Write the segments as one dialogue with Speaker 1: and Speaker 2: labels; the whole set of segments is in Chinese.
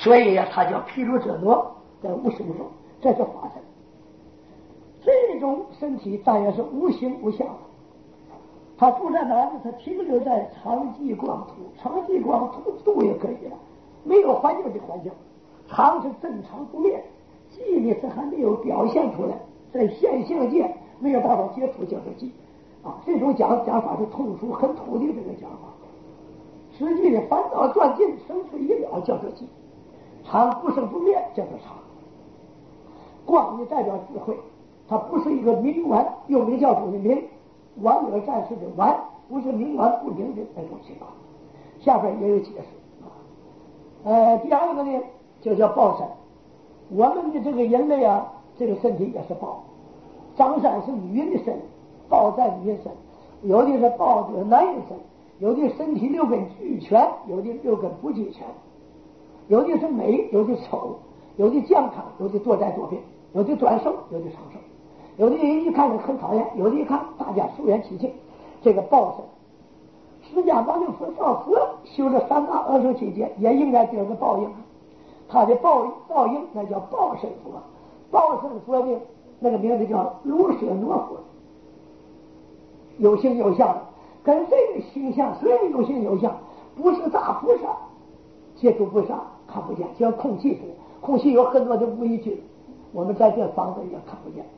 Speaker 1: 所以呀，他叫毗卢遮那，在无形中，这是法身。这种身体当然是无形无相的。他住在哪里？他停留在常寂光土，常寂光土度也可以了，没有环境的环境，常是正常不灭，寂呢是还没有表现出来，在现象界没有办法接触叫做寂啊。这种讲法是通俗很土的这个讲法。实际的烦恼断尽，生死已了叫做寂，常不生不灭叫做常。光呢代表智慧，它不是一个冥顽，又名教主的冥，顽而战士的顽，不是冥顽不灵的那种情况。下边也有解释。第二个呢，就叫报身。我们的这个人类啊，这个身体也是报。张三是女人的身，报在女人身；有的是报的男人身，有的身体六根俱全，有的六根不俱全，有的是美，有的丑，有的健康，有的多灾多病，有的短寿，有的长寿。有的人一看就很讨厌，有的一看大家肃然起敬。这个报身，释迦牟尼佛造佛修了三大阿修七劫，也应该得个报应。他的报应那叫报身佛，报身佛的那个名字叫卢舍那佛，有形有相的，跟这个形象虽然有形有相，不是大菩萨，接触不上，看不见，就像空气似的，空气有很多的微菌，我们在这房子也看不见。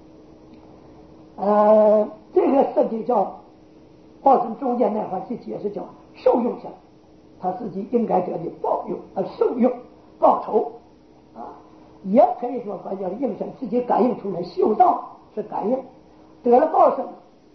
Speaker 1: 这个身体叫报身中间那块去解释叫受用身，他自己应该得的报用受用报酬啊，也可以说管叫应身，自己感应出来，修道是感应，得了报身，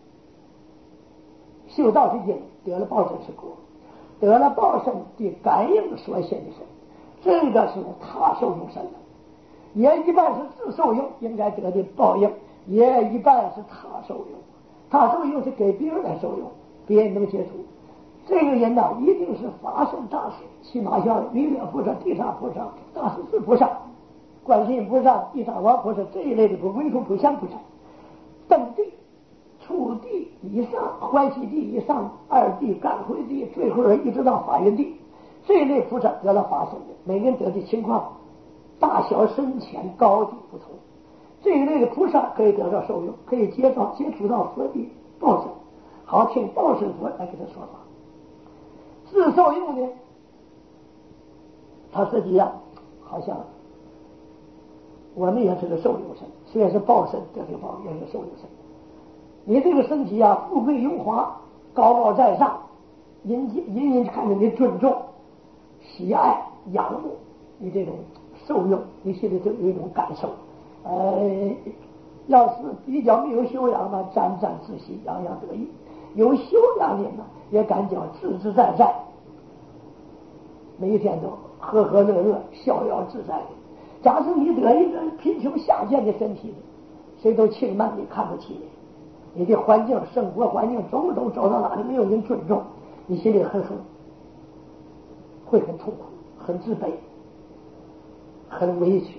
Speaker 1: 修道是因，得了报身是果，得了报身的感应所现的身，这个是他受用身的，也一半是自受用应该得的报应，也一半是他受用，他受用是给别人来受用，别人能接触。这个人呢，一定是法身大士，起码像弥勒菩萨、地藏菩萨、大势至菩萨、观世音菩萨、地藏王菩萨这一类的唯恐不相菩萨，登地、初地以上、欢喜地以上、二地、感会地，最后一直到法云地，这一类菩萨得了法身的，每个人得的情况大小深浅高低不同。这一类的菩萨可以得到受用，可以接触到佛的报身，好听报身佛来给他说法。自受用呢，他实际上好像我们也是个受用身，虽然是报身得这个报，也是受用身。你这个身体啊，富贵荣华，高高在上，人看着你尊重、喜爱、仰慕，你这种受用，你心里就有一种感受。要是比较没有修养嘛，沾沾自喜，洋洋得意；有修养的呢，也敢讲自自在在，每一天都和和乐乐、逍遥自在的。假使你得一个贫穷下贱的身体，谁都轻慢你，看不起你。你的环境、生活环境种种走到哪里没有人尊重，你心里会很痛苦、很自卑、很委屈。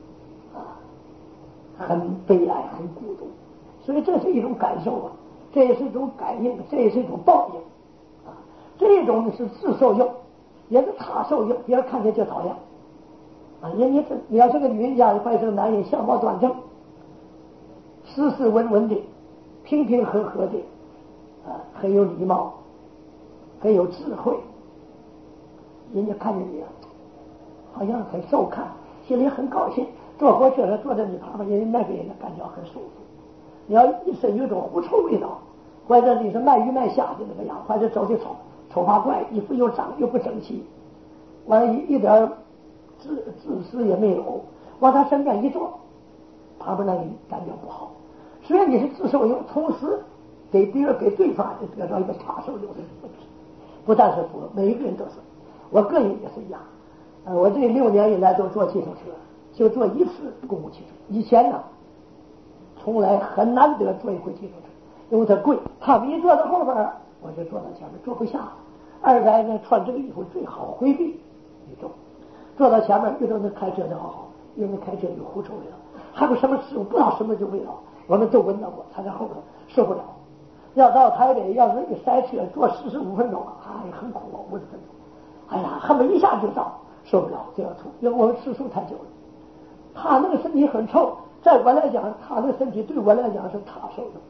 Speaker 1: 很悲哀，很孤独，所以这是一种感受啊，这也是一种感应，这也是一种报应啊。这种是自受用，也是他受用，别人看见就讨厌啊。你要是个女人家，或者是个男人，相貌端正，斯斯文文的，平平和和的啊，很有礼貌，很有智慧，人家看见你啊，好像很受看，心里很高兴。坐火车坐在你旁边，人家那个人感觉很舒服。你要一身有种狐臭味道，或者你是卖鱼卖虾的那个样，或者走的丑八怪，衣服又脏又不整齐，完了一点自私也没有，往他身边一坐，旁边那人感觉不好。虽然你是自受用，同时给别人给对方也得到一个他受用的问题，不但是佛，每一个人都是，我个人也是一样。我这6年以来都坐计程车。就坐一次公共汽车，以前呢，从来很难得坐一回计程车，因为它贵。他们一坐到后边，我就坐到前面，坐不下。二来呢，穿这个衣服最好回避一种，坐到前面遇到那开车的好，因为开车有狐臭味道，还有什么事不知道什么就味道，我们都闻到过。他在后边受不了。要到台北，要是一塞车坐45分钟，很苦，50分钟，哎呀，恨不一下就到。 受不了就要吐，因为我们吃素太久了。他那个身体很臭，在我来讲，他那个身体对我来讲是他受的，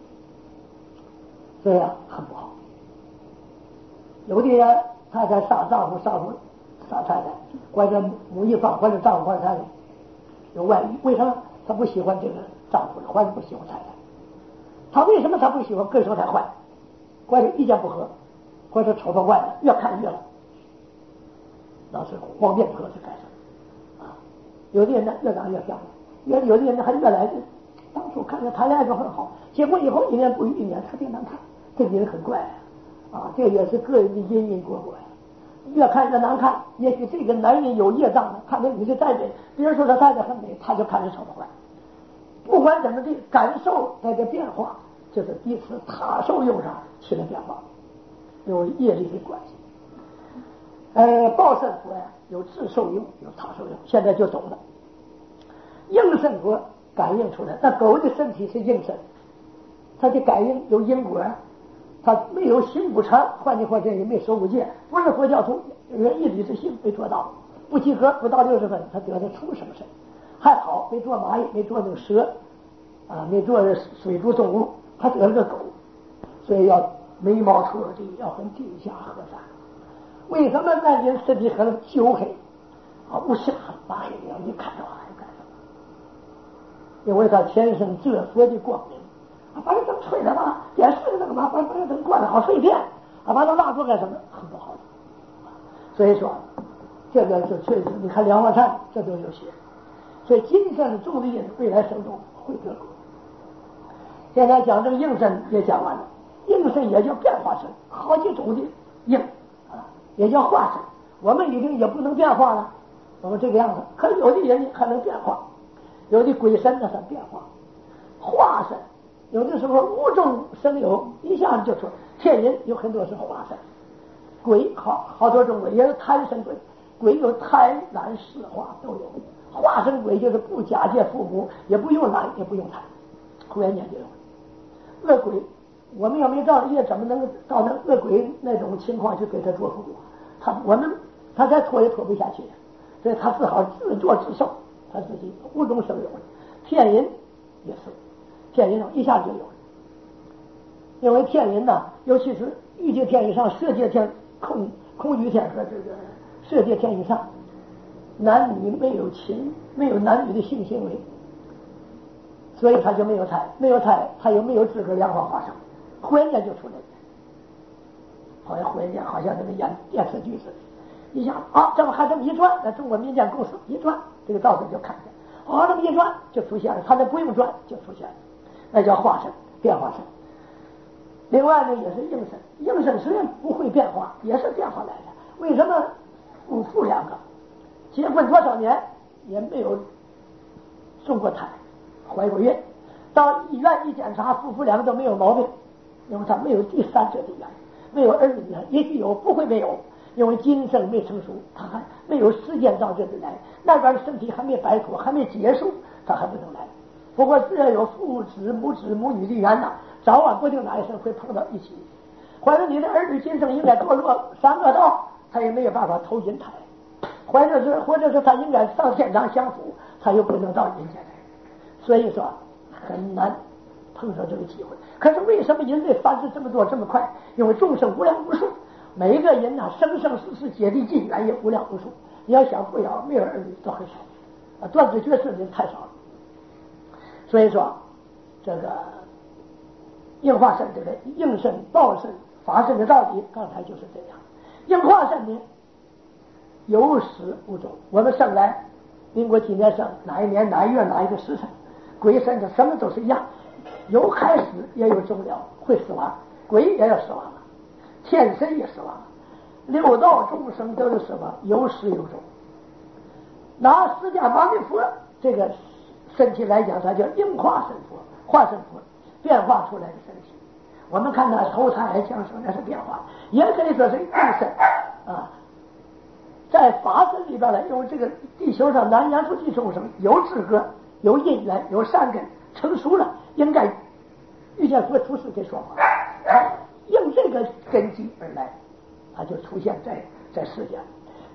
Speaker 1: 这样很不好。有的人太太杀丈夫，丈夫杀太太，或者母一方或者丈夫或者太太有外遇，为什么他不喜欢这个丈夫，或者不喜欢太太？他为什么他不喜欢？个手太坏，或者意见不合，或者丑到坏了，越看越了，那是黄变婆是干什么啊？有的人呢越长越漂亮，有的人呢还越来越，当初看着谈恋爱就很好，结婚以后一年不如一年，特别难看，这个人很怪啊，这也是个人的因因果果呀。越看越难看，也许这个男人有业障的，看那女的再美，别人说她太太很美，他就看着丑的坏。不管怎么地，感受它的变化，就是彼此他受用上起了变化，有业力的关系。报身佛呀，有自受用，有他受用，现在就懂了。应身佛感应出来，那狗的身体是应身，它的感应有因果，它没有行不成，换句话讲也没守不戒，不是佛教徒人一理之性没做到，不及格不到60分，他得的出什么身？还好没做蚂蚁，没做那个蛇啊，没做水族动物，还得了个狗，所以要眉毛彻地，要很地下和善。为什么男人身体很黝黑啊？不是很发黑的，一看到还干什么？因为他天生这佛的光明啊，把这灯吹了吧，电视那个嘛，把这灯关了好费电啊，把它蜡烛干什么？很不好的。所以说，这个就确实，你看梁王禅这都有写。所以今生的种的因，未来生中会得果。现在讲这个应身也讲完了，应身也叫变化身，好几种的应啊，也叫化身。我们已经也不能变化了，我们这个样子。可有的人还能变化，有的鬼神呢算变化，化身有的时候无中生有，一下子就出。天人有很多是化身，鬼好多种鬼，也有贪生鬼，鬼有贪婪湿化都有。化身鬼就是不假借父母，也不用懒，也不用贪，忽然间就有。恶鬼，我们要没造业，怎么能到那恶鬼那种情况去给他做服务？他再拖也拖不下去，所以他只好自作自受，他自己无中生有。骗人也是，骗人一下就有了，因为骗人呢，尤其是欲界天以上、色界天、空欲天和这个色界天以上。男女没有情，没有男女的性行为，所以他就没有财，没有财，他又没有资格良好化生，忽然间就出来了，好像忽然间好像那个演电视剧似的，一下啊，这么还这么一转，那中国民间公司一转，这个道士就看见，这么一转就出现了，他那不用转就出现了，那叫化身，变化身。另外呢，也是应身，应身虽然不会变化，也是变化来的。为什么夫妇两个？结婚多少年也没有生过胎，怀过孕，到医院一检查，夫妇两个都没有毛病，因为他没有第三者的缘，没有儿女缘，也许有，不会没有，因为今生没成熟，他还没有时间到这里来，那边身体还没摆脱，还没结束，他还不能来。不过只要有父子、母子、母女的缘呐，早晚不定哪一生会碰到一起。或者你的儿女今生应该堕落三恶道，他也没有办法投阴胎。或者是他应该上天堂享福，他又不能到人间来，所以说很难碰上这个机会。可是为什么人类繁殖这么多这么快？因为众生无量无数，每一个人呢，生生世世结的近缘也无量无数。你要想不要没有儿女都很少啊，断子绝孙的人太少了。所以说这个应化身对不对？应身、报身、法身的道理，刚才就是这样。应化身呢？有始无终，我们生来民国几年生，哪一年哪一月哪一个时辰，鬼神的什么都是一样，有开始也有终了，会死亡，鬼也要死亡了，天神也死亡了，六道众生都是死亡，有始有终。拿释迦牟尼佛这个身体来讲，它叫应化身佛，化身佛变化出来的身体。我们看他投胎降生那是变化，也可以说是应身啊。在法身里边呢，因为这个地球上南阎浮提众生有资格、有因缘、有善根，成熟了，应该遇见佛出世给说法，应这个根基而来，他就出现在世间。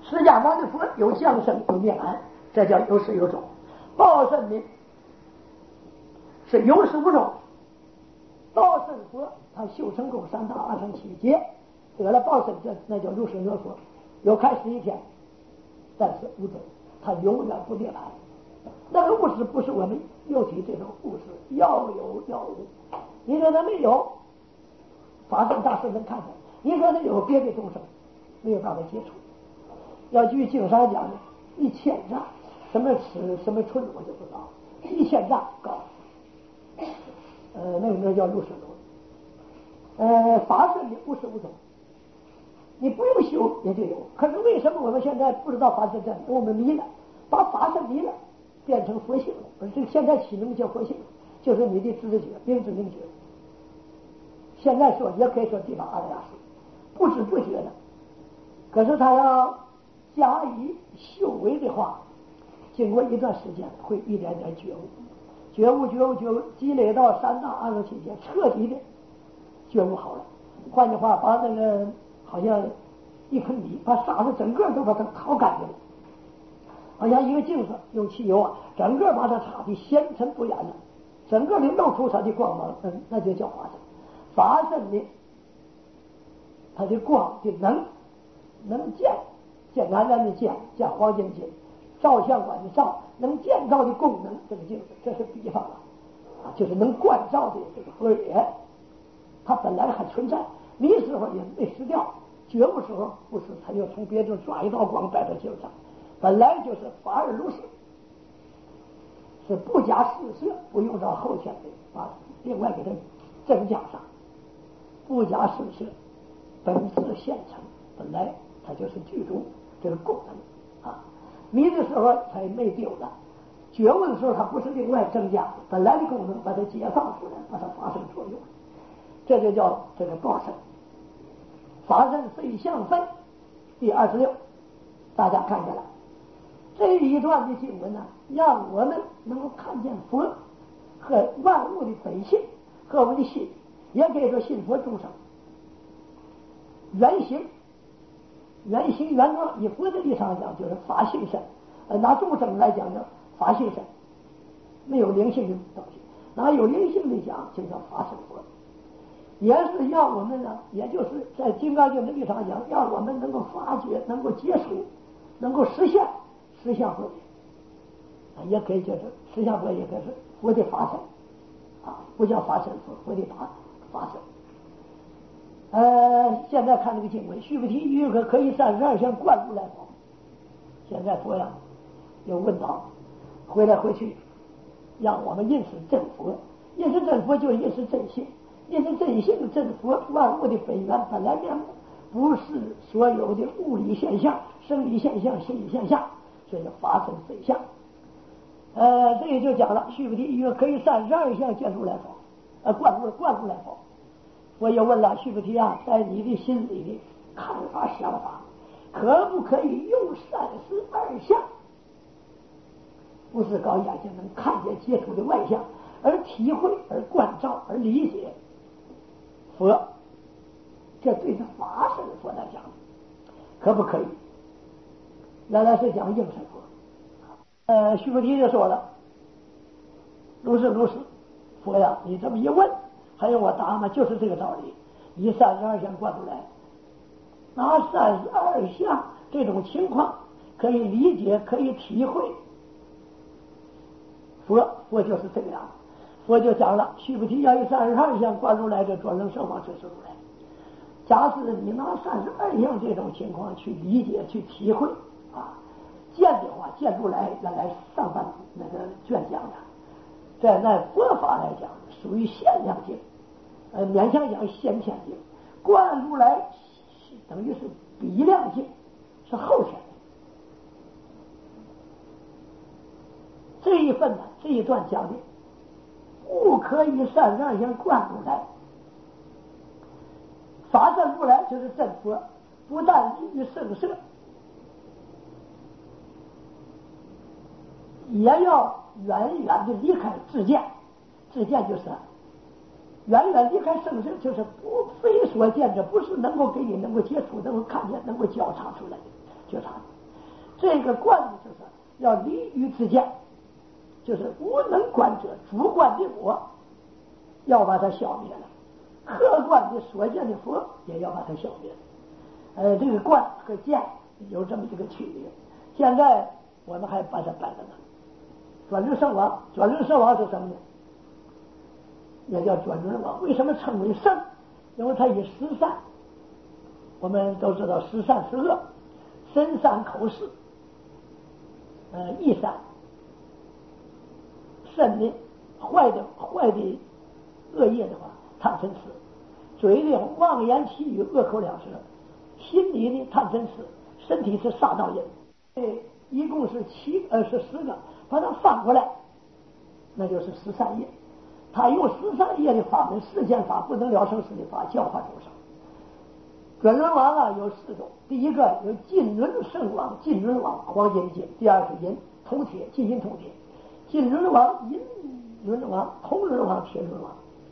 Speaker 1: 释迦牟尼佛有降生有灭难，这叫有始有终。报身呢是有始无终。报身佛他修成功三大阿僧祇劫，得了报身，这那叫如是得佛，有开始一天，但是无终，他永远不灭难。那个物质不是我们肉体这种物质，要有要无。你说他没有，法身大师能看见；你说他有别的众生，没有办法接触。要据经上讲的，1000丈，什么尺什么寸我就不知道，1000丈高。那个叫入世轮。法身的无始无终，你不用修也就有。可是为什么我们现在不知道法身在哪？我们迷了，把法身迷了，变成佛性了。而这现在起名叫佛性，就是你的知觉，明知明觉。现在说也可以说地法阿赖耶识，不知不觉的。可是他要加以修为的话，经过一段时间会一点点觉悟。觉悟，积累到三大阿僧祇劫，彻底的觉悟好了。换句话，把那个好像一盆米，把沙子整个都把它掏干净了，好像一个镜子用汽油整个把它擦的纤尘不染了，整个的露出它的光芒，那就叫法身。法身的它的光的能见安然的见黄金金，照相馆的照，能建造的功能，这个镜子这是比方就是能关照的这个佛眼，它本来还存在，迷时候也没失掉，觉悟时候不是，他又从别处抓一道光摆到镜上，本来就是法而如是，是不加施设，不用到后天的把另外给它增加上，不加施设，本自现成，本来它就是具足这个功能迷的时候才没丢了，觉悟的时候它不是另外增加，本来的功能把它解放出来，把它发生作用，这就叫这个报身。法身非相分第26，大家看见了这一段的经文呢，让我们能够看见佛和万物的本性和我们的心，也可以说信佛众生原型原状。以佛的立场讲，就是法性身；拿众生来讲呢，法性身，没有灵性的东西；拿有灵性的讲，就叫法身佛。也是让我们呢，也就是在金刚经的立场讲，让我们能够发觉，能够接触，能够实现实相佛也，也可以就是实相佛，也可以是佛的法身不叫法身佛，佛的法身。现在看这个经文，须菩提，于可以32相观如来佛。现在佛呀，有问道，回来回去，让我们认识真佛，认识真佛就是认识真性，认识真性真佛，万物的本源本来面目，不是所有的物理现象、生理现象、心理现象，所以叫法身非相。这也就讲了，须菩提，于可以32相见如来佛，观如来佛。我也问了须菩提在你的心里的看法想法，可不可以用32相？不是搞眼睛能看见接触的外相，而体会，而关照，而理解佛。这对着法身佛来讲，可不可以？原来是讲应身佛。须菩提就说了，如是，佛呀，你这么一问，还有我答嘛，就是这个道理。以32相观如来，拿32相这种情况可以理解，可以体会。佛就是这个样，佛就讲了，须菩提要以32相观如来，这转能生往真实如来。假使你拿32相这种情况去理解、去体会见的话，见如来原来上半那个卷讲的，在那佛法来讲属于现量境，勉强讲先天境，观如来等于是比量境，是后天的。这一份呢，这一段讲的不可以32相观如来，法身如来就是真佛，不但离于圣舍，也要远远的离开自见。自见就是远远离开圣舍，就是不非所见者，不是能够给你能够接触、能够看见、能够觉察出来的觉察。 这个观呢，就是要离于之见，就是无能观者，主观的我要把它消灭了，客观的所见的佛也要把它消灭了。这个观和见有这么一个区别。现在我们还把它摆在那，转轮圣王，转轮圣王是什么呢？也叫转轮王。为什么称为圣？因为它以十善，我们都知道十善是恶，身善口是意善，肾的坏的恶业的话贪嗔痴，嘴里妄言绮语恶口两舌，心里的贪嗔痴，身体是杀盗淫，一共是10个，把它反过来，那就是13业。他用13业的法门，世间法不能了生死的法教化众生。转轮王啊有4种，第一个有金轮圣王，金轮王黄金金，第二是银铜铁，金银铜铁，金轮王、银轮王、铜轮王、铁轮王。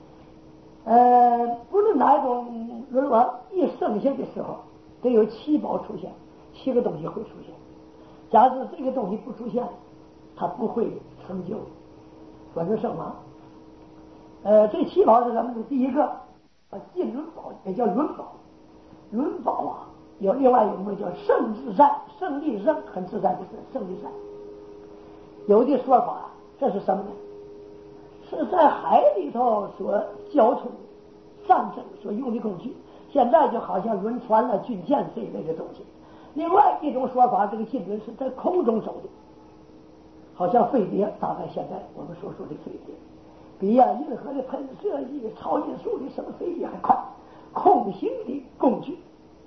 Speaker 1: 不论哪一种轮王，一生下的时候得有7宝出现，7个东西会出现。假如这个东西不出现，他不会成就转轮圣王。这7宝是什么呢？第一个金轮宝，也叫轮宝。轮宝啊，有另外一个叫胜自在，胜利胜，很自在的胜利在。有的说法，这是什么呢？是在海里头所交通战争所用的工具，现在就好像轮船了、军舰这一类的东西。另外一种说法，这个金轮是在空中走的，好像飞碟，大概现在我们所说的飞碟，比银河的喷射器、超音速的什么飞机还快，空行的工具，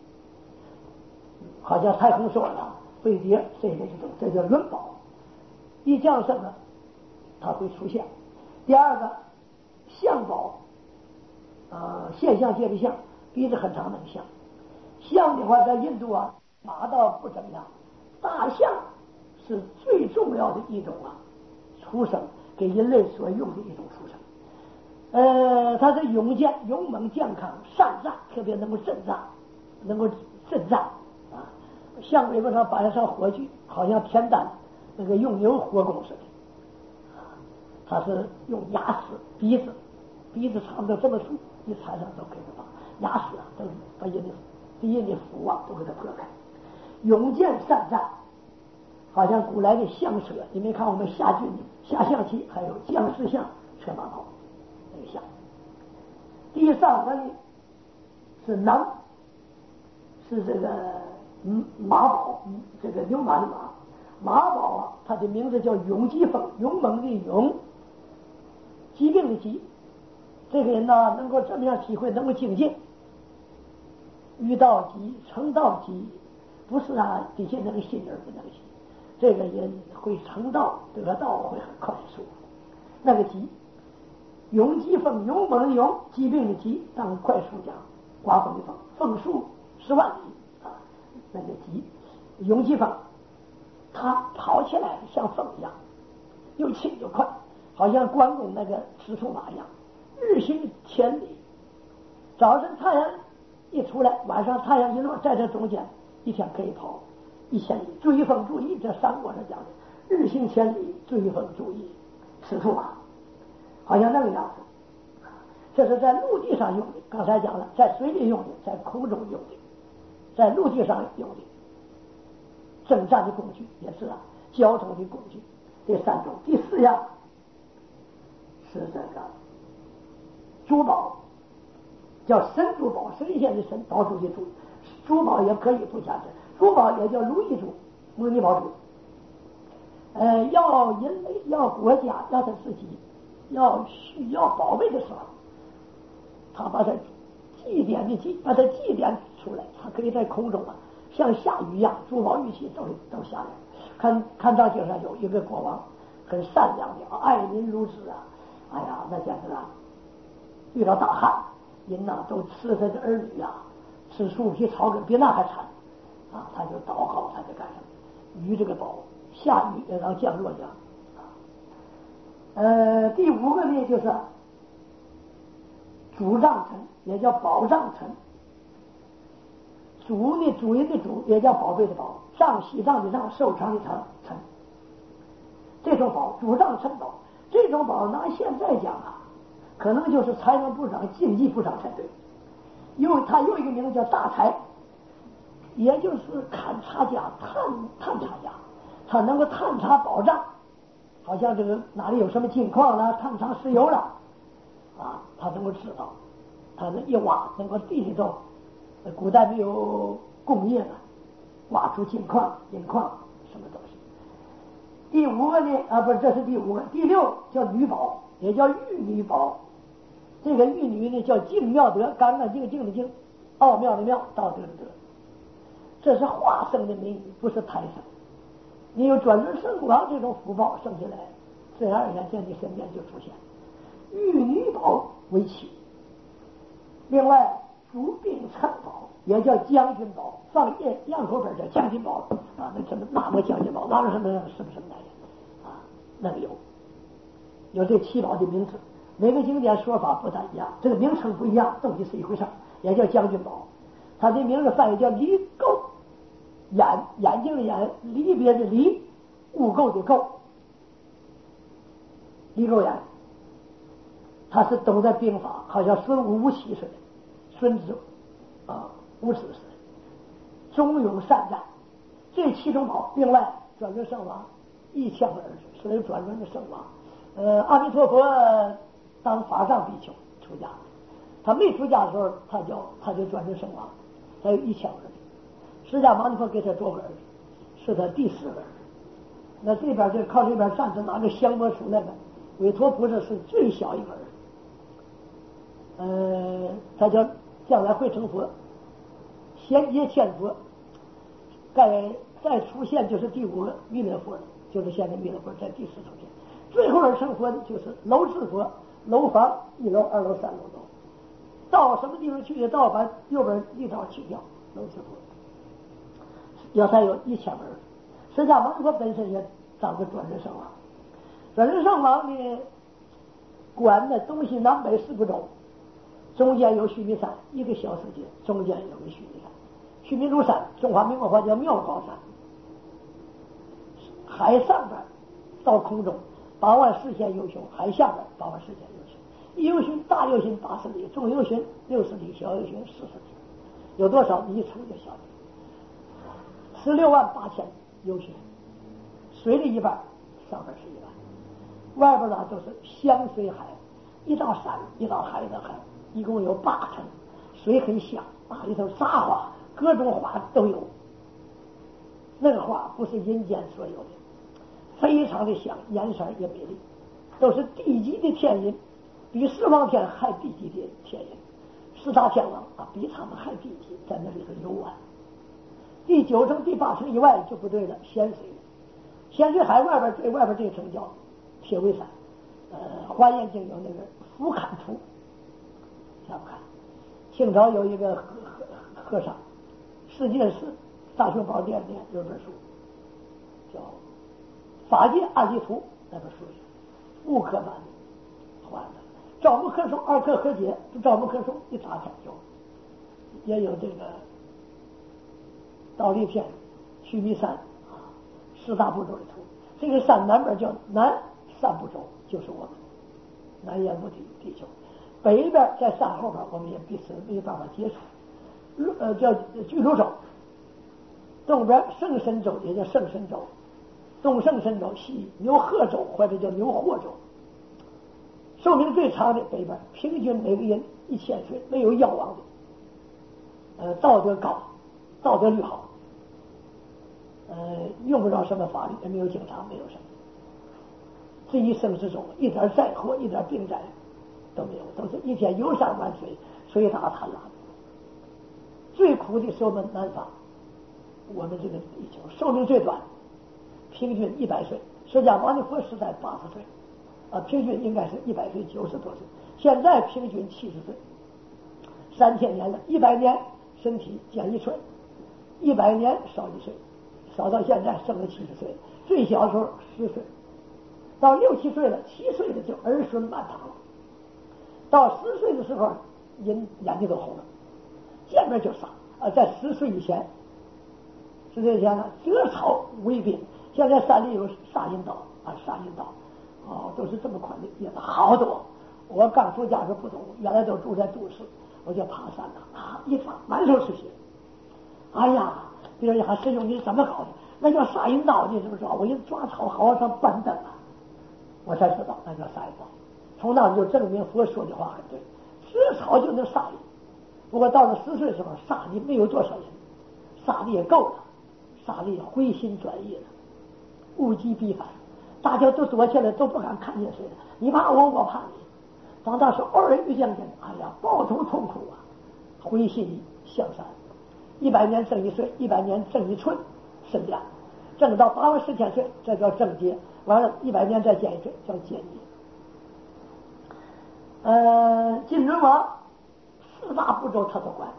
Speaker 1: 好像太空梭了、飞碟这一类的东西，这叫轮宝。一降生呢，它会出现。第二个象宝，现象界的象，鼻子很长那个象。象的话，在印度啊，马倒不怎么样，大象是最重要的一种畜生，给人类所用的一种畜生。它是勇健、勇猛、健康、善战，特别能够镇战啊。象尾巴上摆上火炬，好像田丹那个用牛火攻似的。它是用牙齿、鼻子长到这么粗，一踩上都可以把牙齿都把人的腹都给它破开。勇健善战，好像古来的象车，你没看我们下军下象棋，还有将士象车马炮那个象。第三个呢是能，是这个马宝，这个牛马的马宝啊，它的名字叫勇疾风，勇猛的勇，疾病的疾。这个人呢，能够这么样体会，能够精进，遇到急成道急，不是底下那个心人的那个急，这个人会成道得道会很快速。那个急，勇疾风，勇猛的勇，疾病的疾，当快速讲，刮风的风，风速10万里啊，那个急，勇疾风，他跑起来像风一样，又轻又快，好像关公那个赤兔马一样，日行千里。早晨太阳一出来，晚上太阳一落，在这中间一天可以跑1000里。追风注意，这三国上讲的日行千里，追风注意，赤兔马，好像那个样子。这是在陆地上用的，刚才讲了，在水里用的，在空中用的，在陆地上用的征战的工具也是交通的工具。这3种。第4样是这个珠宝，叫神珠宝，神仙的神，宝珠的珠，珠宝也可以不加针，珠宝也叫如意珠、摩尼宝珠。要人类、要国家、要他自己要需要宝贝的时候，他把它祭奠的祭，把它祭奠出来，它可以在空中像下雨一样，珠宝玉器都下来。看大街上有一个国王，很善良的，爱民如子哎呀，那简直遇到大旱，人都吃他的儿女吃树皮草根，比那还惨他就祷告，他就干什么？雨这个宝，下雨也让降落降第5个呢，就是主杖臣，也叫宝杖臣。主呢，主人的主，也叫宝贝的宝， 上西藏的藏，寿长的长成。这种宝主张成宝，这种宝拿现在讲啊，可能就是财政部长、经济部长才对，因为他有一个名字叫大财，也就是勘察家、探察家，他能够探查宝藏，好像这个哪里有什么金矿了，探查石油了啊，他能够知道，他一挖能够地里头，古代没有工业了，挖出金矿、银矿什么东西。第五个呢不是，这是第五个，第六叫女宝，也叫玉女宝。这个玉女呢叫净妙德，干干净净的净，奥妙的妙，道德的德。这是化生的美女，不是胎生。你有转轮圣王这种福报生下来，自然而然在你身边就出现。玉女宝为妻。另外主兵参宝也叫将军宝，放样口本叫将军宝啊，那么将军宝，那个什么男人啊，那个有这七宝的名字，每个经典说法不大一样，这个名称不一样，东西是一回事，也叫将军宝。它的名字翻译叫离垢，眼睛的眼，离别的离，污垢的垢，离垢眼。他是懂得兵法，好像孙武7岁，孙子5子似的，忠勇善战。这七种宝，另外转轮圣王1000个儿子，所以转轮的圣王。阿弥陀佛当法上比丘出家，他没出家的时候，他就转轮圣王，他有1000个儿子。释迦牟尼佛给他多个儿子，是他第4个儿子。那这边就靠这边站着拿个香钵出来的韦陀菩萨是最小一个儿子。他将来会成佛，贤劫千佛，再出现就是第5个弥勒佛了，就是现在弥勒佛在第4出现。最后成佛的就是楼智佛，楼房1楼、2楼、3楼都到什么地方去的？到把右边一道去掉，楼智佛。要他有1000个儿子。释迦牟尼佛本身也当过转轮圣王，转轮圣王呢，管的东西南北4部洲。中间有须弥山，一个小世界，中间有个须弥山，须弥庐山，中华民国话叫妙高山。海上边到空中8万4千由旬，海下边8万4千由旬。一由旬大由旬80里，中由旬60里，小由旬40里。有多少你一瞅就晓得。16万8千由旬，水的一半，上边是一半，外边呢都是香水海，一道山一道海的海。一共有8层，水很香，那里头杂花，各种花都有。那个花不是人间所有的，非常的香，颜色也美丽，都是地级的天音，比十方天还地级的天音。4大天王啊，比他们还地级，在那里头游玩。第9层、第8层以外就不对了，咸水。咸水海外边对外边这层叫铁围山，华严经有那个福坎图。想看，清朝有一个和尚，世界史大雄宝殿里有本书，叫《法界阿基图》，那本书是5刻版的，画的，赵木可颂2刻合解，赵木可颂一打开就也有这个倒立片、须弥山啊4大部洲的图。这个山南边叫南3部洲，就是我们南阎浮地球。北边在山后边，我们也彼此没有办法接触。叫巨鹿洲，东边圣神州也叫圣神州，东圣神州，西牛贺州或者叫牛霍州。寿命最长的北边，平均每个人1000岁，没有夭亡的。道德高，道德律好，用不着什么法律，也没有警察，没有什么。这一生之中，一点灾祸，一点病灾都没有，都是一天游山玩水，水大滩拉。最苦的是我们南方，我们这个地球寿命最短，平均100岁。释迦牟尼佛时代80岁，平均应该是100岁90多岁，现在平均70岁。3000年了，100年身体减1岁，100年少1岁，少到现在剩了70岁，最小的时候10岁，到6、7岁了，7岁的就儿孙满堂了。到10岁的时候，人眼睛都红了，见面就傻在10岁以前， 是这样的，折草为兵。现在山里有沙银刀啊，沙银刀，都是这么宽的叶子，好多。我刚出家时不懂，原来都住在都市，我就爬山了一抓满手是血。哎呀，别人还师兄你怎么搞的？那叫沙银刀，你知不知道？我一抓草好像板凳啊，我才知道那叫沙银刀。从那就证明佛说的话很对，吃草就能杀人。不过到了10岁的时候，杀的没有多少人，杀的也够了，杀的也回心转意了，物极必反，大家都躲起来，都不敢看见谁了。你怕我，我怕你。当他是偶尔遇见人，哎呀，抱头痛哭啊，回心向善。100年挣1岁，100年挣1寸，身量，挣到8万4千岁，这叫正劫。完了，100年再减1岁，叫减劫。金轮王4大部洲他都管。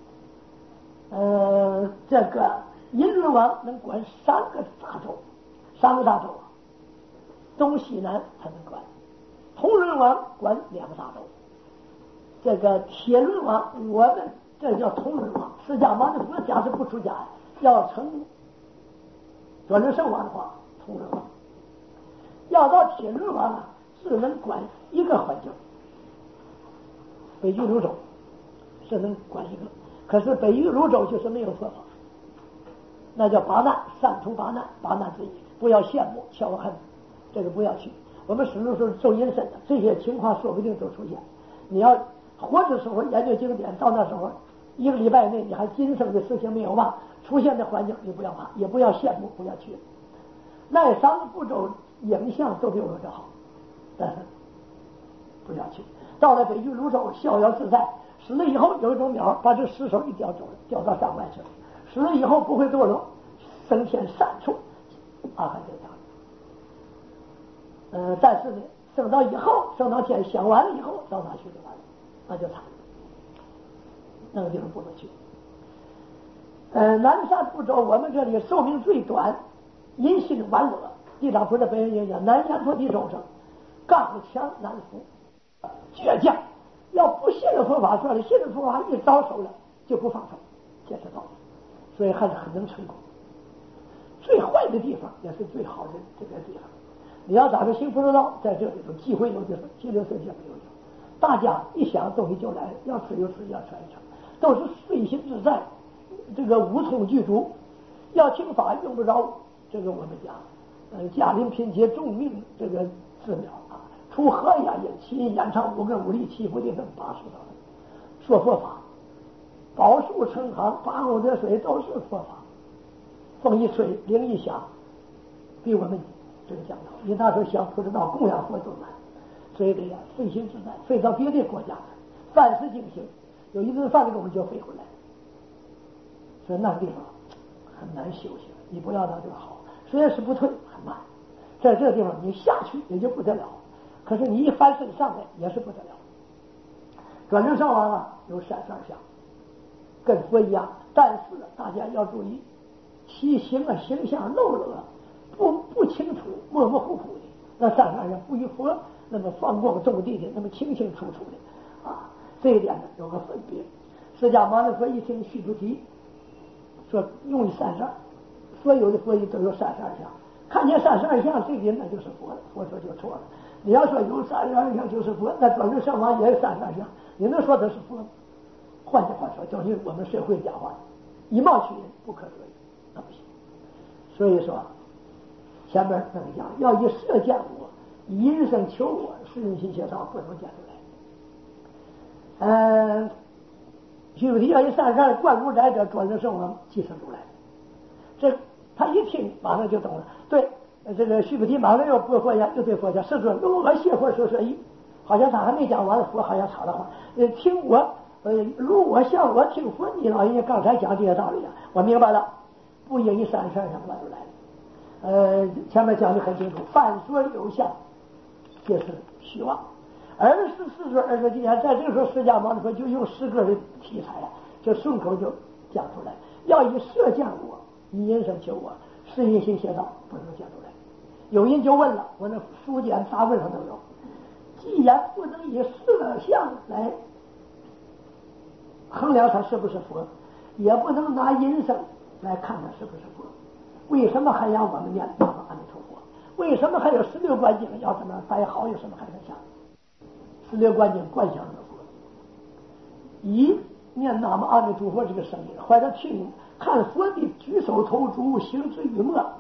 Speaker 1: 这个银轮王能管3个大洲，3个大洲，东西南他能管。铜轮王管2个大洲。这个铁轮王，我们这叫铜轮王。释迦牟尼佛假是不出家，要成转轮圣王的话，铜轮王。要到铁轮王啊，只能管一个环境。北俱泸州是能管一个，可是北俱泸州就是没有佛法，那叫八难，3重八难，八难之一。不要羡慕骄恨，这个不要去。我们始终是走阴身的，这些情况说不定都出现。你要活着时候研究经典，到那时候1个礼拜内你还今生的事情没有忘，出现的环境你不要怕，也不要羡慕，不要去。那3个部洲影像都比我这好，但是不要去。到了北俱泸州，逍遥自在。死了以后有一种鸟，把这尸首一叼走了，叼到山外去了。死了以后不会堕落，升天善处，阿含这样。但是呢，升到以后，升到天想完了以后，到哪去就完了，那就惨了。那个地方不能去。南山部洲，我们这里寿命最短，阴心顽恶。地藏菩萨本愿讲，南山菩提众生，刚强难服。倔强，要不信任佛法，说了信任佛法一招手了就不放手，坚持到底，所以还是很能成功。最坏的地方也是最好的这个地方。你要打着行菩萨道，在这里头机会有就是积流世界没有用。大家一想东西就来，要吃就吃，要穿就穿，都是随心自在，这个无从具足。要听法用不着这个我们讲，家临贫瘠重命这个寺庙啊。出河呀，演唱5根5力7不定等80道，说佛法，宝树成行，8功德水都是佛法。风一吹，铃一响，比我们这个讲道。你那时候想不知道供养佛都难，所以这样飞行自在，飞到别的国家，饭食精行，有一顿饭的功夫就飞回来。所以那个地方很难修行，你不要到这个好，虽然是不退，很慢。在这个地方你下去也就不得了。可是你一翻身上来也是不得了。转轮圣王啊，有32相，跟佛一样，但是大家要注意，其形象漏了，不清楚，模模糊糊的。那32相不与佛那么放光种地的，那么清清楚楚的啊。这一点呢有个分别。释迦牟尼佛一听须菩提说用32，所有的佛语都有32相，看见32相，这个人那就是佛了。佛说就错了。你要说有32相就是佛，那转轮圣王也有32相，你能说他是佛吗？换句话说，就是我们社会讲话，以貌取人不可得已，那不行。所以说，前面那个讲，要以色见我，以因声求我，是用心协商，不能见出来。须菩提要以32贯如来者，转轮圣王即生如来。这他一听，马上就懂了。对。这个须菩提马上要播佛言，就对佛讲：“世尊，如我谢佛说义。”好像他还没讲完，佛好像插了话：“听我，如我向我听佛，你老人家刚才讲这些道理啊，我明白了，不应以32相贯如来。前面讲的很清楚，凡所有相，皆是虚妄。24世尊24经言，在这个时候，释迦牟尼佛就用10个的题材啊，就顺口就讲出来：要以色见我，以因声求我，是因心邪道，不能见出来。有人就问了，我那书简杂文上都有，既然不能以色相来衡量他是不是佛，也不能拿因声来看看是不是佛。为什么还要我们念南无阿弥陀佛？为什么还有16观经要这么摆好？有什么还能想？16观经观想着佛，以念南无阿弥陀佛这个声音，或者听看佛的举手投足、行之于末，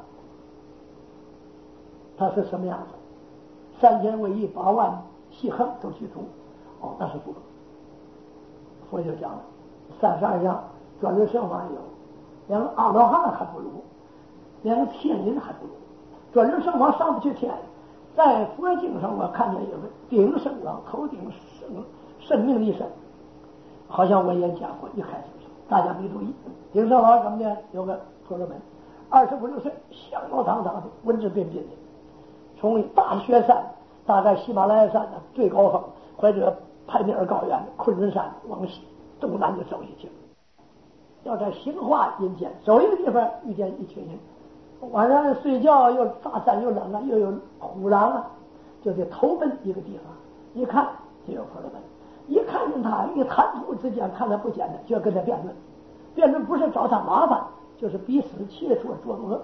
Speaker 1: 它是什么样子？3000位一8万细横都具足，哦，那是佛。佛就讲了，32相转轮圣王有，连个阿罗汉还不如，连个天人还不如。转轮圣王上不去天，在佛经上我看见有个顶圣王，头顶圣命力神，好像我也讲过，一开始大家没注意。顶圣王什么呢？有个婆罗门，25、26岁，相貌堂堂的，文质彬彬的，从大雪山，大概喜马拉雅山的最高峰，或者泰米尔高原昆仑山往西东南就走下去，要在兴化阴间走一个地方遇见一群人，晚上睡觉又大山又冷啊，又有虎狼啊，就得投奔一个地方。一看就有婆罗门，一看见他一谈吐之间看他不简单，就要跟他辩论。辩论不是找他麻烦，就是彼此切磋琢磨。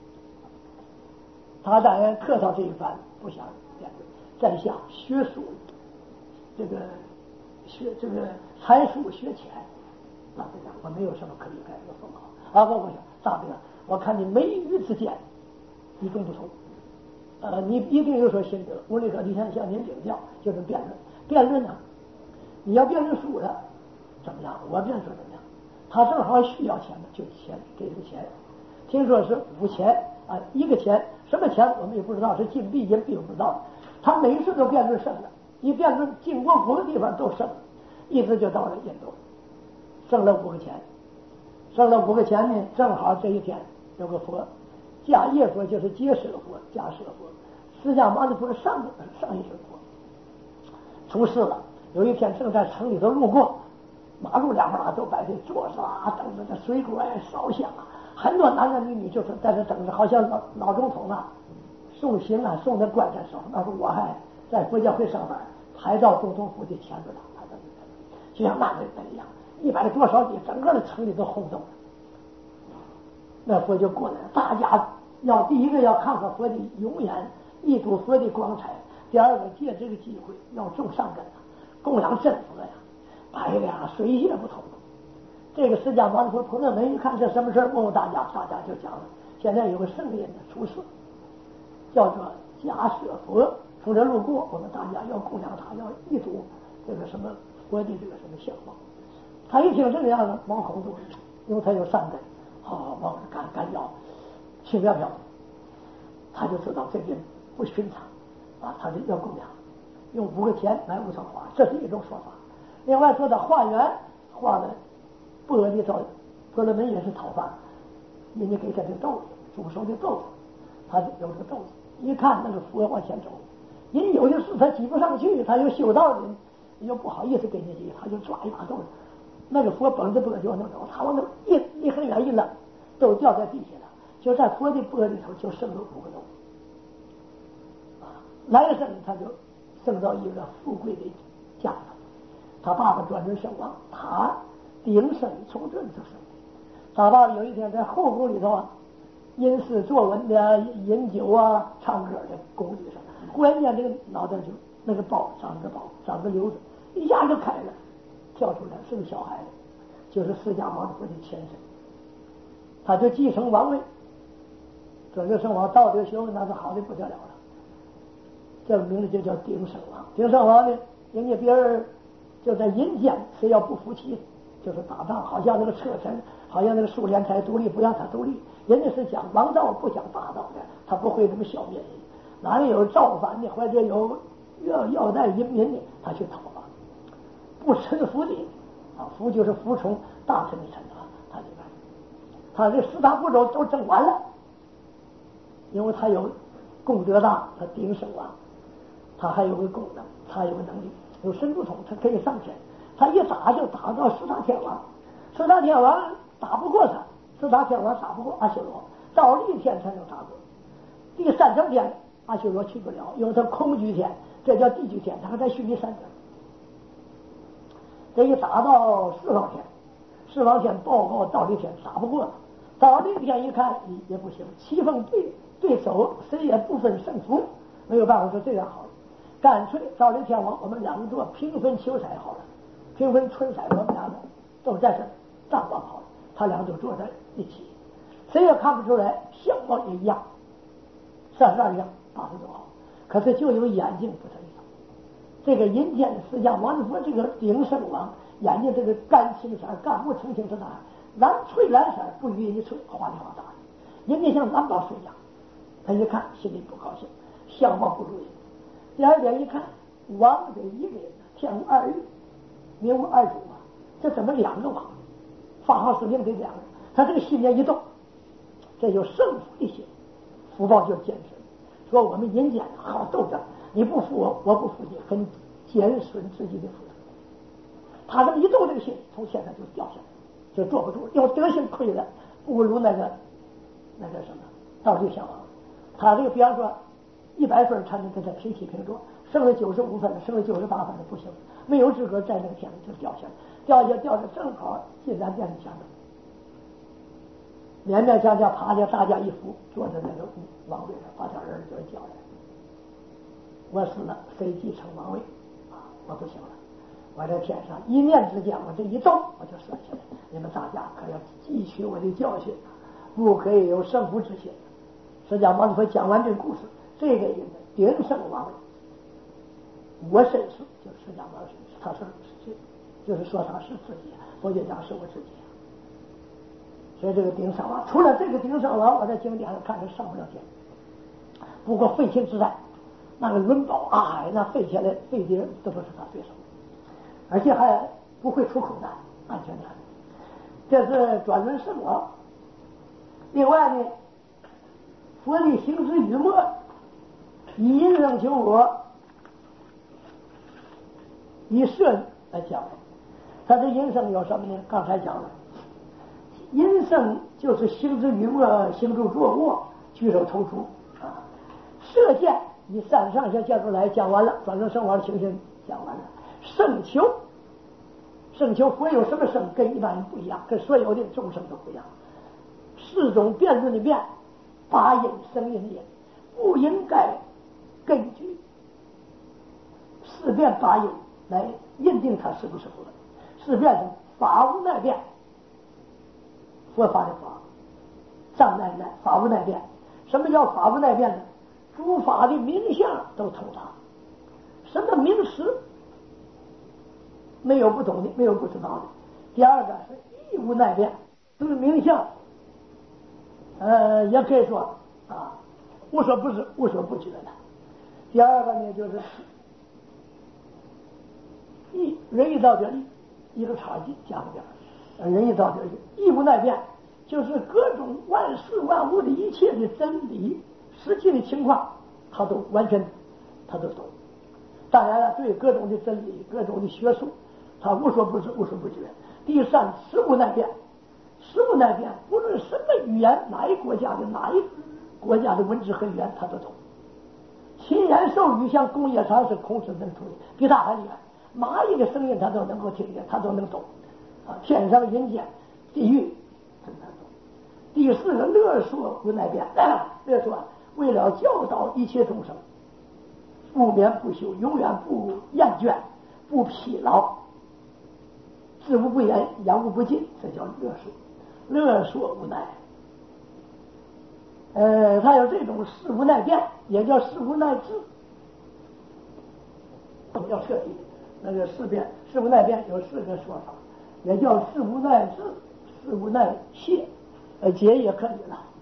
Speaker 1: 他当然客套这一番，不想辩论，在下学术这个才疏学浅，大队长，我没有什么可以改的风貌啊！我想大队长，我看你眉宇之间与众不同，你一定有所心得。我立刻就向您领教，就是辩论。辩论呢，你要辩论输了怎么样？我辩论怎么样？他正好需要钱的，就钱给这个钱。听说是5000啊，一个钱，什么钱我们也不知道，是金币银币我不知道。他每次都辩论胜了，一辩论经过5个地方都胜了，一直就到了印度，挣了5个钱。挣了5个钱呢，正好这一天有个佛，迦叶佛就是结舍佛，迦舍佛，释迦牟尼佛上一尊佛，出事了。有一天正在城里头路过，马路两边都摆着桌子啊、等着的水果啊、烧香啊，很多男男女女就是在这等着，好像老总统啊送行啊送的棺材手。那时候我还在国家会上班，排到总统府的前边了，就像那人一样，100多少里，整个的城里都轰动了。那佛就过来了，大家要第一个要看看佛的容颜，一睹佛的光彩；第二个借这个机会要种善根啊，供养真佛呀，摆的呀水泄不通。这个释迦牟尼佛婆罗门一看这什么事，问问大家，大家就讲了。现在有个圣人的出世，叫做迦舍佛，从这路过，我们大家要供养他，要一睹这个什么佛的这个什么相貌。他一听这个样子，毛孔都是，因为他有善根，往干要轻飘飘，他就知道这人不寻常啊，他就要供养，用5个钱买5层花，这是一种说法。另外说到化缘，化的不额里头，婆罗门也是讨饭，人家给他的豆子，煮熟的豆子，他有这个豆子，一看那个佛往前走，人有的是他挤不上去，他有修道的人又不好意思给人家挤，他就抓一把豆子，那个佛绷着脖就往那走，他往那一很远一扔，都掉在地下了，就在佛的脖里头就剩了5个豆子啊，来生他就生到一个富贵的家庭。他爸爸转轮圣王，他顶生从这里头生的。他爸爸有一天在后宫里头啊，吟诗作文的、饮酒啊、唱歌的宫里上，忽然间这个脑袋就那个包长个瘤子，一下就开了，跳出来是个小孩子，就是释迦牟尼佛的前身。他就继承王位，转轮圣王道德修那是好的不得了了。这个名字就叫顶圣王。顶圣王呢，人家别人就在阴间，谁要不服气，就是打仗，好像那个车臣，好像那个苏联才独立，不让他独立，人家是讲王道，不讲霸道的，他不会这么消灭人。哪里有造反的，或者有要带人民的，他去讨伐。不臣服的啊，服就是服从大臣的臣啊，他就干。他这4大部洲都整完了，因为他有功德大，他顶圣王，他还有个功能，他有个能力。有神不通，他可以上天，他一打就打到4大天王，4大天王打不过他，4大天王打不过阿修罗，到了1天才能打过。第3层天阿修罗去不了，因为他空居天，这叫地居天，他还在虚拟3层。这一打到4方天，4方天报告到这天打不过， 到那天一看也不行，棋逢对手，谁也不分胜负，没有办法说这样好了，干脆到那天我们两个做平分球赛好了，平分春赛，我们两个都在这当王好了，他俩就坐在一起，谁也看不出来，相貌也一样，32样8分多好，可是就有眼睛不同。这个阴间实际上王子说这个鼎圣王眼睛这个干青色干木澄清是哪蓝翠蓝色不与你翠花里花大的，人家像蓝宝石一样，他一看心里不高兴，相貌不如意。第二点一看王这一个人天无二日，民无二主啊，这怎么两个王？发号施令得两个，他这个心念一动，这就胜负的心，福报就坚持。说我们阴间好斗争，你不服我，我不服你，很减损自己的福德。他这么一动这个心，从现在就掉下来，就坐不住，要德行亏了，不如那个什么道具相王。他这个比方说100分才能跟他平起平坐，剩了95分的，剩了98分的不行，没有资格在那个天上就掉下来，掉的正好进咱殿的前头，勉勉强强爬下大家一扶，坐在那个王位上，把他儿子就叫来，我死了，谁继承王位啊？我不行了，我在天上一念之间，我这一动我就摔下来。你们大家可要汲取我的教训，不可以有胜负之心。释迦牟尼佛讲完这个故事，这个人的鼎圣王位，我身世就是释迦牟尼佛，他就是说他是自己，佛学讲是我自己。所以这个顶上王，除了这个顶上王，我在经典上看着上不了天。不过废秦之战，那个轮宝阿海那废下来废的人都不是他对手，而且还不会出空难，安全难。这是转轮圣王。另外呢，佛力行之于末，以因生求我，以色来讲，他的因生有什么呢？刚才讲了。阴生就是行之于末，行住坐卧，举手投足啊。射箭以3上下角度来讲完了，转轮圣王的情形讲完了。圣求佛有什么圣跟一般人不一样，跟所有的众生都不一样。4种辩论的辩，8音声音的音，不应该根据4辩8音来认定它是不是佛。4辩是法无奈辩。佛法的法，藏奈奈，法无奈辩。什么叫法无奈辩呢？诸法的名相都通达，什么名词没有不懂的，没有不知道的。第二个是义无奈辩，就是名相，也可以说啊，无所不知，无所不觉的。第二个呢，就是仁义道德义，一个差距加个点。仁义道德义无奈辩，就是各种万事万物的一切的真理实际的情况，他都完全他都懂。当然了，对各种的真理各种的学术，他无所不知无所不觉。第三，实无奈辩。实无奈辩，不论什么语言，哪一国家的文字和语言他都懂。禽言兽语像公冶长是孔子能懂，比他还厉害。蚂蚁的声音他都能够听见，他都能懂。天上人间地狱很难懂。第4个乐说无奈辩，乐说为了教导一切众生，不眠不休，永远不厌倦，不疲劳，知无不言，言无不尽，这叫乐说。乐说无奈，他有这种事无奈辩，也叫事无奈智。要彻底，那个事无奈辩有4个说法。也叫事无奈智，事无奈谢，解也可以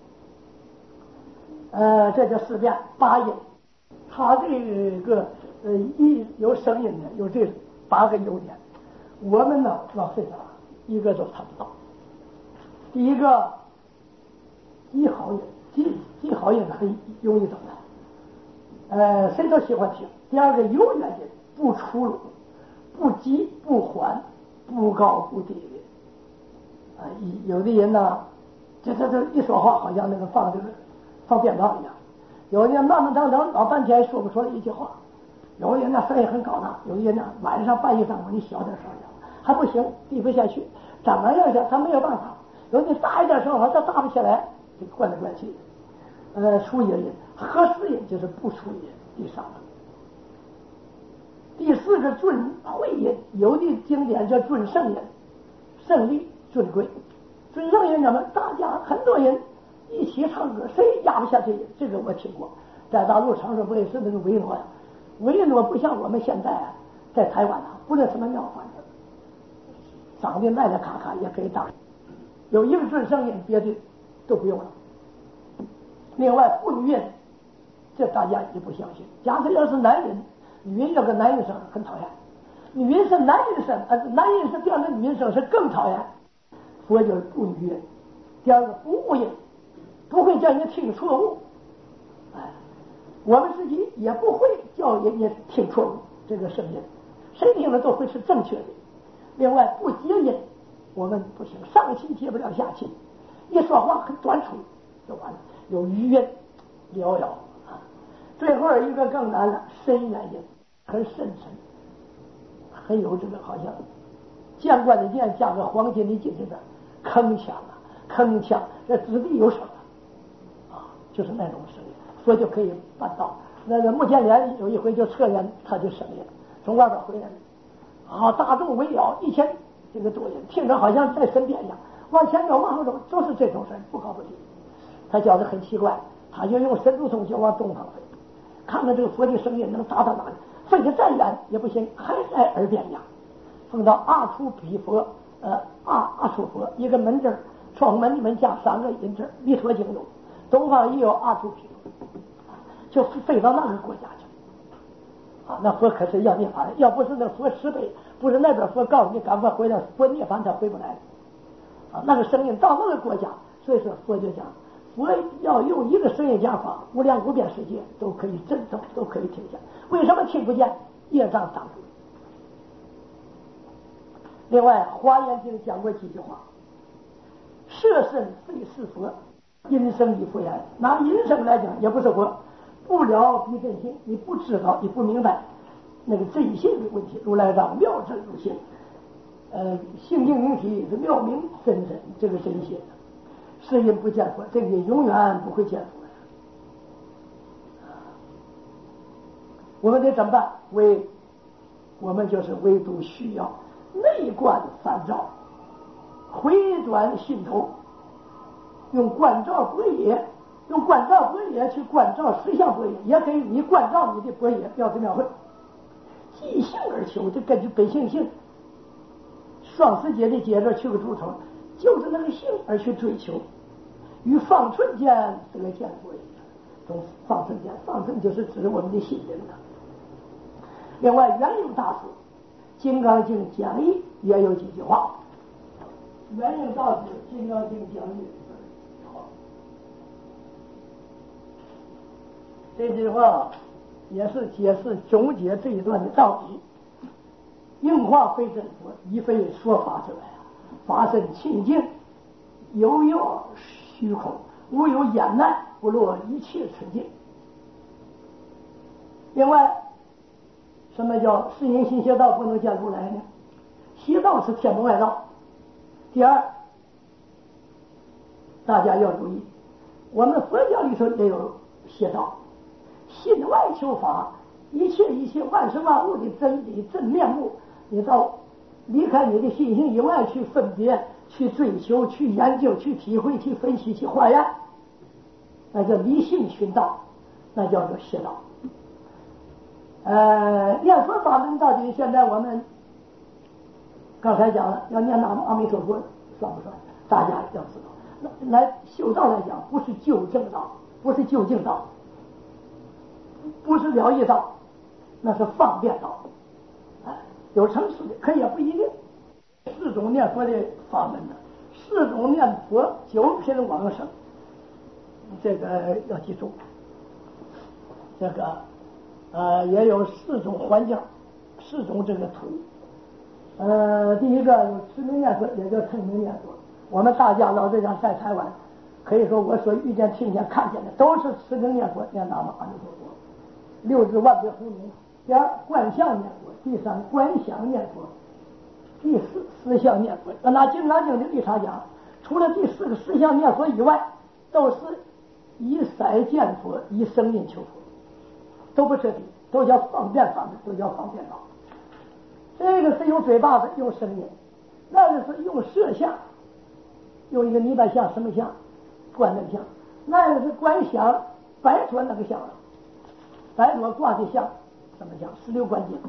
Speaker 1: 了。这叫4辩8音，它这个有声音的，有这8个优点。我们呢要费啥，一个都谈不到。第一个记好音，记好音很容易懂的，谁都喜欢听。第二个有远音，不出入，不急不缓。不高不低的，有的人呢，这一说话好像那个放鞭炮一样，有的人慢慢腾腾老半天说不出来一句话，有的人呢声音很高大，有的人呢晚上半夜3更你小点声讲还不行，低不下去，怎么样讲他没有办法。 有的大一点声好像大不起来，就灌来灌去。出野音，合适音就是不出音，第三个。第四个准会音，有的经典叫准圣音，胜利准贵。准圣音咱们大家很多人一起唱歌，谁压不下这音？这个我听过，在大陆常说不也是那个维诺呀？维诺不像我们现在在台湾不论什么庙反正长得卖的咔咔也可以当，有一个准圣音，别的都不用了。另外混韵，这大家也不相信。假设要是男人，女人要个男人声很讨厌，女人是男人声，男人是变成女人声是更讨厌。佛就是不女韵。第二个不误音，不会叫人听错误。我们自己也不会叫人家听错误这个声音，谁听了都会是正确的。另外不接音，我们不行，上气接不了下气，一说话很短促就完了。有余音寥寥最后一个更难了，深远音，很深沉，很有这个好像见惯的剑加个黄金的金这边铿锵铿锵，这掷地有声就是那种声音，说就可以办到。那个穆建连有一回就测验他就声音从外边回来了，大众围绕1000这个多人，听着好像在身边一样，往前走往后走都是这种声，不高不低。他觉得很奇怪，他就用神足通就往东方飞，看看这个佛的声音能达到哪里，飞得再远也不行，还在耳边呀。碰到阿处毗佛，阿处佛一个门字，窗门里面加3个音字，弥陀经有，东方也有阿处毗佛，就飞到那个国家去。那佛可是要涅槃，要不是那佛慈悲，不是那边佛告诉你赶快回来，佛涅槃他回不来那个声音到那个国家，所以说佛就讲。我要用一个声音讲法，无量无边世界都可以震动，都可以听见。为什么听不见？业障挡住。另外，《华严经》讲过几句话：色身非是佛，音声亦复然。拿音声来讲，也不是佛。不了彼真心，你不知道，你不明白那个真心的问题。如来让妙真如心，性净明体是妙明真真，这个真心。是因不见佛，这个永远不会见佛。我们得怎么办？我们就是唯独需要内观三照，回转心头，用观照般若，用观照般若去观照实相般若，也可以你观照你的般若妙智妙慧，即性而求，这根据本性性。双十节的节这去个主头，就是那个性而去追求。与方寸间得见佛一样，从方寸间，方寸就是指我们的心灵的。另外，圆融大师《金刚经》讲义也有几句话。圆融大师《金刚经》讲义这句话也是解释总结这一段的道理。应化非真佛，亦非说法者呀，法身清净，犹有虚空，无有掩难，不落一切纯净。另外，什么叫是因心邪道不能见如来呢？邪道是天门外道。第二，大家要注意，我们佛教里头也有邪道，心外求法，一切万事万物的真理真面目，你到离开你的心性以外去分别，去追求，去研究，去体会，去分析，去化验，那叫离性寻道，那叫做邪道。念佛法门到底现在我们刚才讲了，要念南无阿弥陀佛算不算？大家要知道，来修道来讲，不是究竟道，不是究竟道，不是了义道，那是方便道。有层次的，可也不一定。4种念佛的法门呢，4种念佛9品往生，这个要记住。这个也有4种环境，4种这个土。第一个有持名念佛，也叫称名念佛。我们大家老这样在台湾，可以说我所遇见、听见、看见的，都是持名念佛，念南无阿弥陀佛，6字万别洪名。第二，观相念佛；第三，观想念佛；第四，思想念佛。拿《金刚经》的立场讲， 除了第4个十相念佛以外，都是以色见佛，以声音求佛，都不彻底，都叫方便法门，都叫方便道。这个是用嘴巴子，用声音；那个是用色相，用一个泥巴像，什么像？观音像。那个是观想白陀那个像，白陀挂的像，什么像？16观经。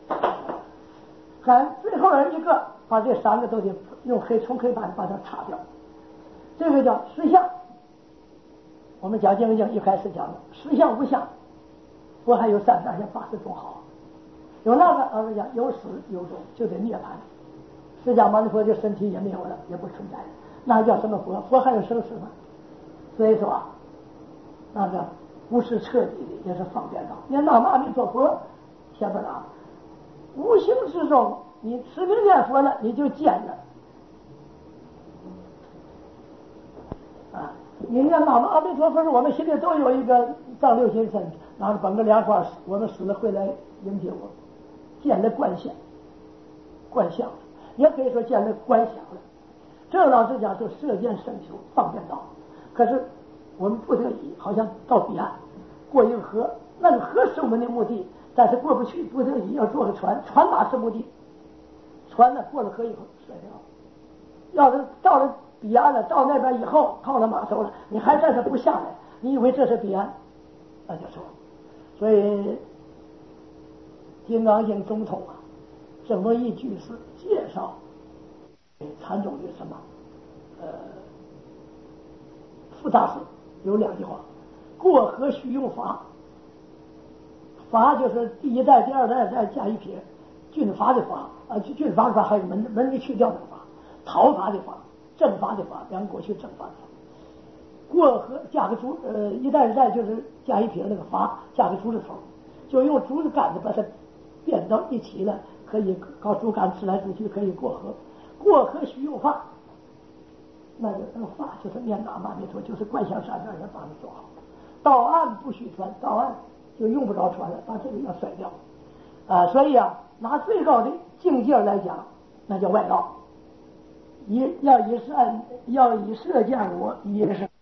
Speaker 1: 看最后一个，把这3个都得用从黑板把它擦掉。这个叫实相。我们讲经一开始讲的实相无相，佛还有3大像80种好。有那个老师讲有始有终，就得涅槃。释迦牟尼佛的身体也没有了，也不存在了，那叫什么佛？佛还有生死吗？所以说那个不是彻底的，也是方便道。你南无阿弥陀佛，先不拿，无形之中，你持名念佛了，你就见了啊！你念南无阿弥陀佛时，我们心里都有一个藏六先生拿着本个莲花，我们死了会来迎接我，见了观相，观相，也可以说见了观想了。这个老师讲说射箭胜求，方便道。可是我们不得已，好像到彼岸过一个河，那个河是我们的目的，但是过不去，不得已要坐个船，船哪是目的？船呢过了河以后摔掉。要是到了彼岸了，到那边以后靠了码头了，你还在这不下来，你以为这是彼岸？那就错。所以金刚经总统啊，这么一句是介绍禅宗的什么傅大师有2句话：过河须用法，法就是第1代、第2代再加一撇，军阀的法啊，军阀的法还有门里去掉那个法，讨伐的法，正法的法，两个过去正法的法。过河加个竹1代2代就是加一撇那个法，加个竹子头，就用竹子杆子把它编到一起了，可以靠竹竿刺来刺去，可以过河。过河须用法，那个法就是念南无阿弥陀，就是观想3遍也把你做好。到岸不许船，到岸就用不着船了，把这个要甩掉啊！所以啊，拿最高的境界来讲，那叫外道。要以色见我，也是。